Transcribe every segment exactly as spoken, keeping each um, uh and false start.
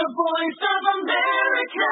Voice of America.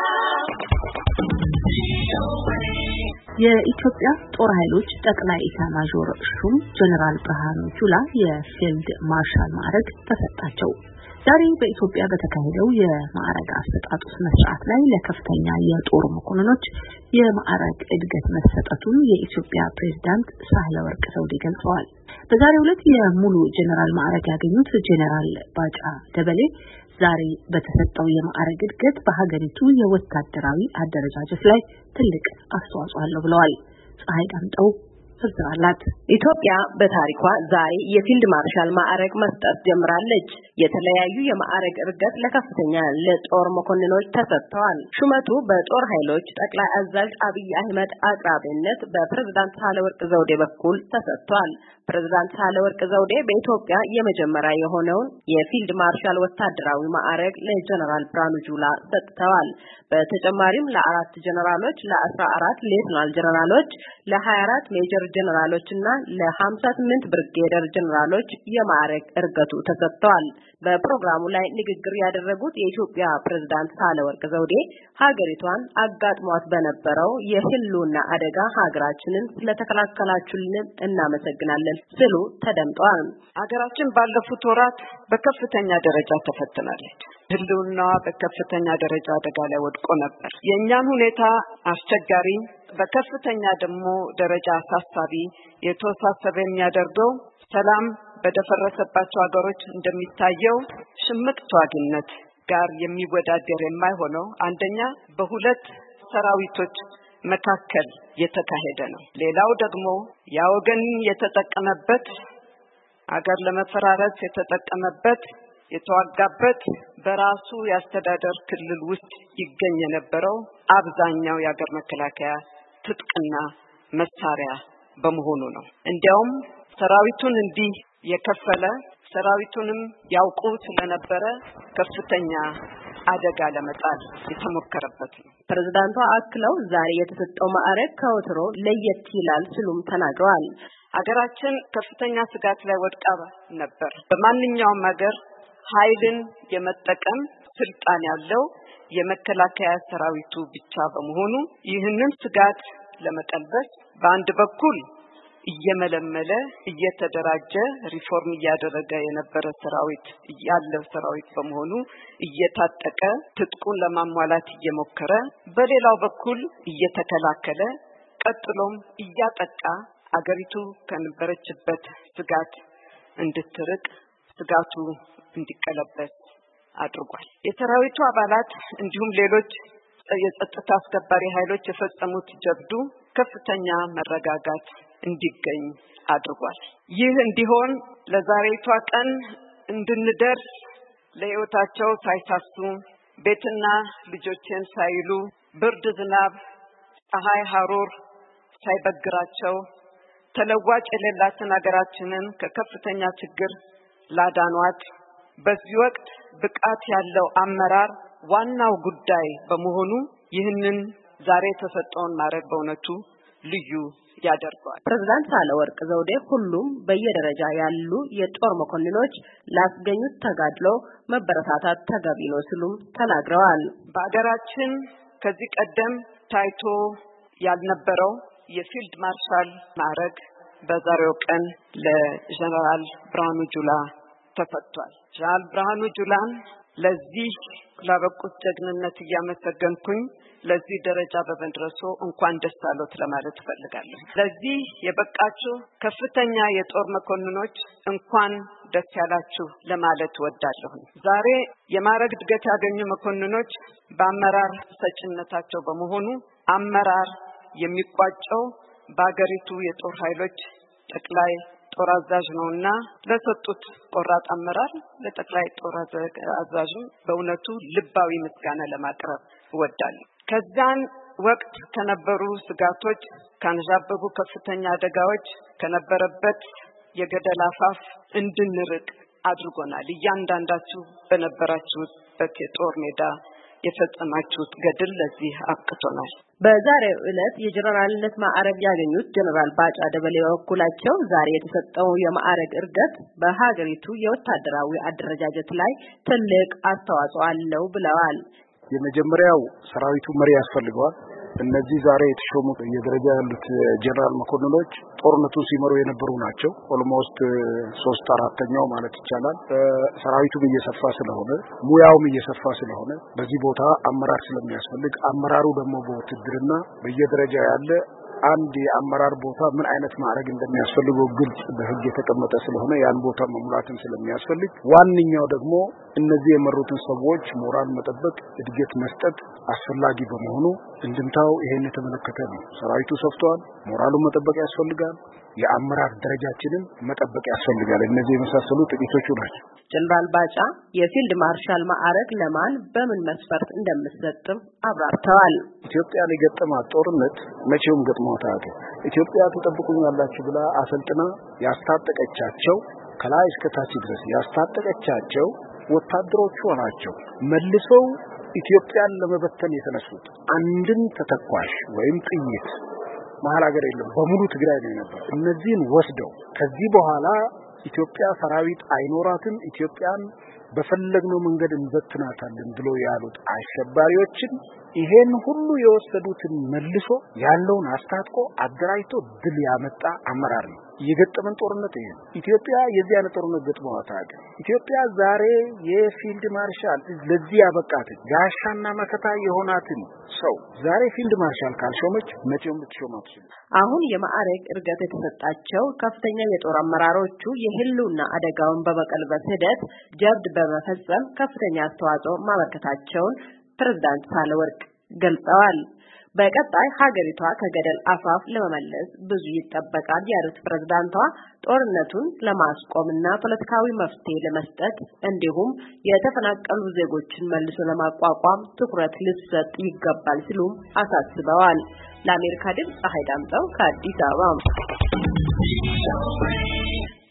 የኢትዮጵያ ጦር ኃይሎች ጠቅላይ ኢታማዦር ሹም ጀነራል ብርሃኑ ጁላ የፊልድ ማርሻል ማዕረግ ተሰጣቸው። ዛሬ በኢትዮጵያ በተካሄደው የማዕረግ አሰጣጡ ስነ ስርዓት ላይ ለከፍተኛ የጦር መኮንኖች የማዕረግ እድገት መሰጠቱን የኢትዮጵያ ፕሬዝዳንት ሳህለወርቅ ዘውዴ ገልጸዋል። በዛሬው ዕለት የሙሉ ጀነራል ማዕረግ ያገኙት ጀነራል ባጫ ደበሌ ዛሬ በተሰጠው የማዕረግ እድገት በሀገሪቱ የወታደራዊ አደረጃጀት ላይ ትልቅ አስተዋጽኦ አለው ብለዋል። ፀሐይ ዳምጠው ተዘራላት ኢትዮጵያ በታሪኳ ዛሬ የፊልድ ማርሻል ማዕረግ መስጠት ጀምራለች። የተለያዩ የማዕረግ እድገት ለከፍተኛ ለጦር መኮንኖች ተሰጥተዋል። ሹመቱ በጦር ኃይሎች ጠቅላይ አዛዥ አብይ አህመድ አቅራቢነት በፕሬዝዳንት ሳህለወርቅ ዘውዴ በኩል ተሰጥቷል። ፕሬዝዳንት ሳህለወርቅ ዘውዴ በኢትዮጵያ የመጀመሪያ የሆነውን የፊልድ ማርሻል ወታደራዊ ማዕረግ ለጀነራል ብርሃኑ ጁላ ሰጥተዋል። በተጨማሪም ለአራት ጀነራሎች፣ ለአስራ አራት ሌተናል ጀነራሎች፣ ለሀያ አራት ሜጀር ጀነራሎች እና ለሀምሳ ስምንት ብርጌደር ጀነራሎች የማዕረግ እድገቱ ተሰጥቷል። በፕሮግራሙ ላይ ንግግር ያደረጉት የኢትዮጵያ ፕሬዝዳንት ሳህለወርቅ ዘውዴ ሀገሪቷን አጋጥሟት በነበረው የህልውና አደጋ ሀገራችንን ስለተከላከላችሁልን እናመሰግናለን ሲሉ ተደምጠዋል። ሀገራችን ባለፉት ወራት በከፍተኛ ደረጃ ተፈትናለች። ህልውናዋ በከፍተኛ ደረጃ አደጋ ላይ ወድቆ ነበር። የእኛን ሁኔታ አስቸጋሪ፣ በከፍተኛ ደግሞ ደረጃ አሳሳቢ የተወሳሰበ የሚያደርገው ሰላም በደፈረሰባቸው ሀገሮች እንደሚታየው ሽምቅ ተዋጊነት ጋር የሚወዳደር የማይሆነው አንደኛ በሁለት ሰራዊቶች መካከል የተካሄደ ነው። ሌላው ደግሞ ያ ወገን የተጠቀመበት አገር ለመፈራረስ የተጠቀመበት የተዋጋበት በራሱ ያስተዳደር ክልል ውስጥ ይገኝ የነበረው አብዛኛው የአገር መከላከያ ትጥቅና መሳሪያ በመሆኑ ነው። እንዲያውም ሰራዊቱን እንዲህ የከፈለ ሰራዊቱንም ያውቁ ስለነበረ ከፍተኛ አደጋ ለመጣል የተሞከረበት ነው። ፕሬዝዳንቷ አክለው ዛሬ የተሰጠው ማዕረግ ከወትሮ ለየት ይላል ሲሉም ተናግረዋል። ሀገራችን ከፍተኛ ስጋት ላይ ወድቃ ነበር። በማንኛውም ሀገር ኃይልን የመጠቀም ስልጣን ያለው የመከላከያ ሰራዊቱ ብቻ በመሆኑ ይህንን ስጋት ለመቀልበስ በአንድ በኩል እየመለመለ እየተደራጀ ሪፎርም እያደረገ የነበረ ሰራዊት ያለው ሰራዊት በመሆኑ እየታጠቀ ትጥቁን ለማሟላት እየሞከረ በሌላው በኩል እየተከላከለ ቀጥሎም እያጠቃ አገሪቱ ከነበረችበት ስጋት እንድትርቅ ስጋቱ እንዲቀለበስ አድርጓል። የሰራዊቱ አባላት እንዲሁም ሌሎች የጸጥታ አስከባሪ ኃይሎች የፈጸሙት ጀብዱ ከፍተኛ መረጋጋት እንዲገኝ አድርጓል። ይህ እንዲሆን ለዛሬቷ ቀን እንድንደርስ ለህይወታቸው ሳይሳሱ ቤትና ልጆችን ሳይሉ ብርድ ዝናብ ፀሐይ ሐሩር ሳይበግራቸው ተለዋጭ የሌላትን ሀገራችንን ከከፍተኛ ችግር ላዳኗት በዚህ ወቅት ብቃት ያለው አመራር ዋናው ጉዳይ በመሆኑ ይህንን ዛሬ የተሰጠውን ማዕረግ በእውነቱ ልዩ ያደርገዋል። ፕሬዝዳንት ሳህለወርቅ ዘውዴ ሁሉም በየደረጃ ያሉ የጦር መኮንኖች ላስገኙት ተጋድሎ መበረታታት ተገቢ ነው ሲሉም ተናግረዋል። በአገራችን ከዚህ ቀደም ታይቶ ያልነበረው የፊልድ ማርሻል ማዕረግ በዛሬው ቀን ለጀነራል ብርሃኑ ጁላ ተሰጥቷል። ጀነራል ብርሃኑ ጁላን ለዚህ ላበቁት ጀግንነት እያመሰገንኩኝ ለዚህ ደረጃ በመድረሱ እንኳን ደስ አሎት ለማለት ፈልጋለሁ። ለዚህ የበቃችሁ ከፍተኛ የጦር መኮንኖች እንኳን ደስ ያላችሁ ለማለት ወዳለሁ። ዛሬ የማዕረግ እድገት ያገኙ መኮንኖች በአመራር ሰጭነታቸው በመሆኑ አመራር የሚቋጨው በአገሪቱ የጦር ኃይሎች ጠቅላይ ጦር አዛዥ ነውና ለሰጡት ቆራጥ አመራር ለጠቅላይ ጦር አዛዡ በእውነቱ ልባዊ ምስጋና ለማቅረብ እወዳለሁ። ከዛን ወቅት ከነበሩ ስጋቶች ካንዣበቡ ከፍተኛ አደጋዎች ከነበረበት የገደል አፋፍ እንድንርቅ አድርጎናል። እያንዳንዳችሁ በነበራችሁበት የጦር ሜዳ የፈጸማችሁት ገድል ለዚህ አብቅቶናል። በዛሬው ዕለት የጀነራልነት ማዕረግ ያገኙት ጀነራል ባጫ ደበሌ በኩላቸው ዛሬ የተሰጠው የማዕረግ እርገት በሀገሪቱ የወታደራዊ አደረጃጀት ላይ ትልቅ አስተዋጽኦ አለው ብለዋል። የመጀመሪያው ሰራዊቱ መሪ ያስፈልገዋል። እነዚህ ዛሬ የተሾሙት የደረጃ ያሉት ጀነራል መኮንኖች ጦርነቱ ሲመሩ የነበሩ ናቸው። ኦልሞስት ሶስት አራተኛው ማለት ይቻላል። ሰራዊቱም እየሰፋ ስለሆነ ሙያውም እየሰፋ ስለሆነ በዚህ ቦታ አመራር ስለሚያስፈልግ አመራሩ ደግሞ በውትድርና በየደረጃ ያለ አንድ የአመራር ቦታ ምን አይነት ማዕረግ እንደሚያስፈልገው ግልጽ በህግ የተቀመጠ ስለሆነ ያን ቦታ መሙላትን ስለሚያስፈልግ ዋንኛው ደግሞ እነዚህ የመሩትን ሰዎች ሞራል መጠበቅ እድገት መስጠት አስፈላጊ በመሆኑ እንድምታው ይሄን የተመለከተ ነው። ሰራዊቱ ሰፍቷል፣ ሞራሉን መጠበቅ ያስፈልጋል፣ የአመራር ደረጃችንን መጠበቅ ያስፈልጋል። እነዚህ የመሳሰሉ ጥቂቶቹ ናቸው። ጀነራል ባጫ የፊልድ ማርሻል ማዕረግ ለማን በምን መስፈርት እንደምትሰጥም አብራርተዋል። ኢትዮጵያን የገጠማት ጦርነት መቼውም ገጥሟት አያውቅም። ኢትዮጵያ ተጠብቁኛላችሁ ብላ አሰልጥና ያስታጠቀቻቸው ከላይ እስከ ታች ድረስ ያስታጠቀቻቸው ወታደሮቹ ናቸው። መልሰው ኢትዮጵያን ለመበተን የተነሱት አንድን ተተኳሽ ወይም ጥይት መሀል ሀገር የለም፣ በሙሉ ትግራይ ነው ነበር። እነዚህን ወስደው ከዚህ በኋላ ኢትዮጵያ ሰራዊት አይኖራትም፣ ኢትዮጵያን በፈለግነው መንገድ እንበትናታለን ብሎ ያሉት አሸባሪዎችን ይሄን ሁሉ የወሰዱትን መልሶ ያለውን አስታጥቆ አደራጅቶ ድል ያመጣ አመራር ነው። የገጠመን ጦርነት ይሄ ኢትዮጵያ የዚህ አይነት ጦርነት ገጥሟት አያውቅም። ኢትዮጵያ ዛሬ የፊልድ ማርሻል ለዚህ ያበቃት ጋሻና መከታ የሆናትን ሰው ዛሬ ፊልድ ማርሻል ካልሾመች መቼም ልትሾም አትችልም። አሁን የማዕረግ እርገት የተሰጣቸው ከፍተኛ የጦር አመራሮቹ የህልውና አደጋውን በመቀልበስ ሂደት ጀብድ በመፈጸም ከፍተኛ አስተዋጽኦ ማበርከታቸውን ፕሬዝዳንት ሳህለወርቅ ገልጸዋል። በቀጣይ ሀገሪቷ ከገደል አፋፍ ለመመለስ ብዙ ይጠበቃል ያሉት ፕሬዝዳንቷ ጦርነቱን ለማስቆምና ፖለቲካዊ መፍትሄ ለመስጠት እንዲሁም የተፈናቀሉ ዜጎችን መልሶ ለማቋቋም ትኩረት ሊሰጥ ይገባል ሲሉ አሳስበዋል። ለአሜሪካ ድምፅ ፀሐይ ዳምጠው ከአዲስ አበባ